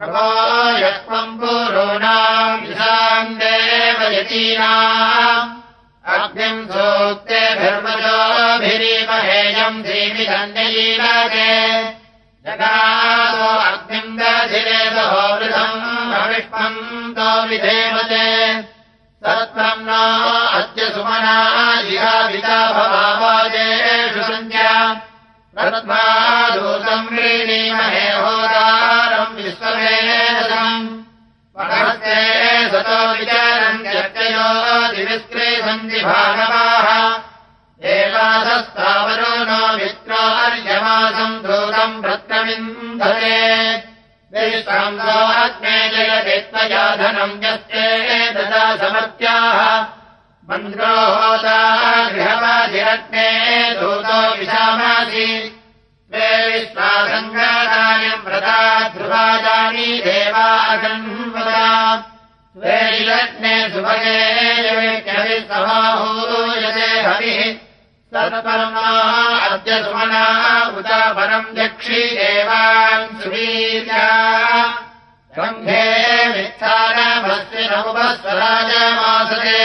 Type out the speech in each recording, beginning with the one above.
यत्त्वम् पुरूणाम् ईशाम् देवयतीनाम् अग्निम् सूक्ते धर्मजोभिरीमहेयम् धीमिधन्यलीलके जगादो अग्निम् दधिरे सहोवृतम् अविष्मम् तो विधेमते सत्त्वम् नो अद्य सुमना जिहाविता भवावाजेषु सञ्ज्ञा तत्त्वादूतम् व्रीणीमहे होदारम् विश्वमेधम् महस्ते सतो विचारम् यत्ययो दिविस्क्रीसन्ति भागवाः एवासस्तावरो नो मित्रो अर्यमासम् दूतम् भ्रत्रविन्धते विश्वांसो अग्ने जयते त्वया धनम् यस्ते ददा समर्त्याः मन्द्रो होता गृहवाधिरग्ने दूतो विशामासि ते विश्वासङ्गादायम् व्रता ध्रुवाजानि देवागन्वदा त्वे लग्ने सुभगे यवेत्यभिसमाहूयते हविः सत्पर्णा अद्य सुमना उत परम् यक्षि देवान् सुवीर्या गन्धे मित्थानमस्य नमुपस्वराजमासते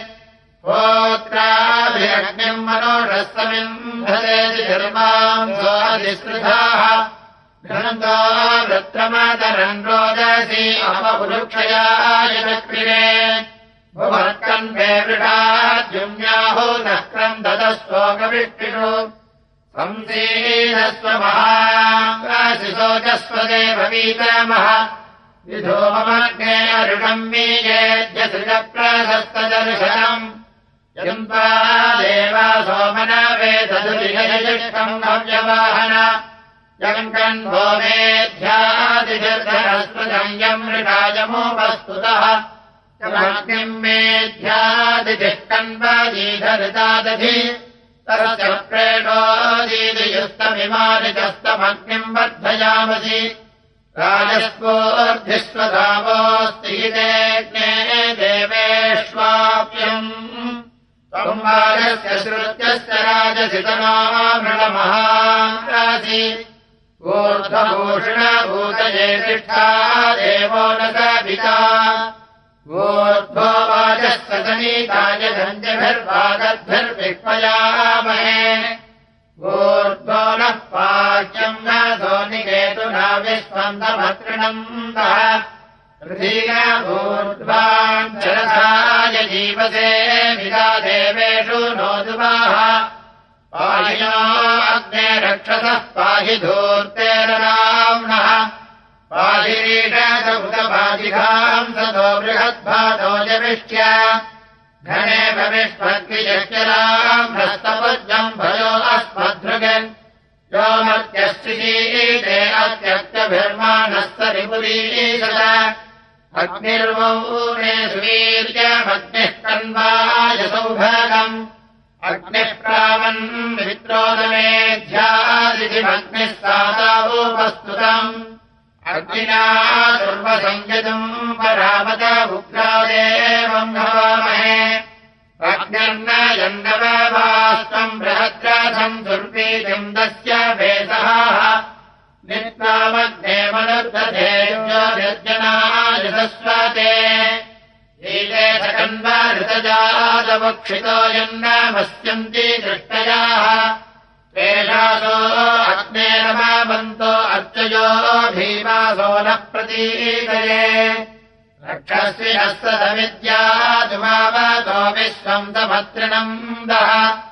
होत्राभिरग्निम् मनोरस्तमिन्धते धर्माम् स्वादिस्कृताः घ्नन्तो वृत्रमातरन् रोदसी अपपुरुक्षयाय चक्रिरे भुवर्कन्वे वृषाद्युम्याहो नक्रम् ददस्वोकविष्टिषु संसीदस्व महाशिशोचस्वदेववीतमः विधूममग्ने अरुणम् वीयेद्यसृजप्रशस्तदर्शनम् यन्त्वा देवा सोमनवे तदुलिहयजिष्टम् नव्यवाहन जगन्कन् भोमेध्यादिजर्धनस्पदम् यम् मृगायमोपस्तुतः तमग्निम् मेध्यादिजिष्कन्वादीधरितादधि तस्य प्रेणोदीदियुस्तमिमानिजस्तमग्निम् वर्धयामसि राजस्वोर्धिष्वधावोऽस्ति हितेऽग्ने देवेष्वाप्यम् संवारस्य श्रुत्यस्य राजसितनो मृणमहासि ऊर्ध्वभूषणभूतये तिष्ठा देवो न सविता ऊर्ध्वो वाजस्य सनीताय धन्यभिर्वागद्भिर्विक्मयामहे ऊर्ध्वो नः पाच्यम् न सोनिकेतुना विश्वन्दमतृणन्दः ऊर्ध्वान् चरसाय जीवसे विदा देवेषु नोदुवाः पाहिनो अग्ने रक्षसः पाहि धूर्तेरराम्नः पाहिरीषुतपादिघांसतो बृहद्भातो जविष्य घने भविष्मद्विजराम् हस्तपद्यम् भयो अस्मद्धृगन् यो मर्त्यश्चिशीते अत्यक्तभिर्माणस्य रिपुरीशत अग्निर्वौने सुवीर्यमग्निः कन्वाय सौभगम् अग्निः प्रावन् मित्रोदमेध्यादिमग्निः सादावोपस्तुतम् अग्निना सर्वसंयतम् परामत उग्रादेवम् भवामहे अग्निर्न यन्नववास्त्वम् बृहद्रासम् दुर्वीजम् दस्य भेषः नित्वामग्ने मनुर्दधे यजनायसस्वते ईते सकन्वा ऋतजादवक्षितो यन्नमस्यन्ति दृष्टयाः तेषासो अग्नेरमावन्तो अर्चयो भीमासो नः प्रतीतये रक्षस्विनः सदविद्यादुमावतो विश्वम् समतृणम् दः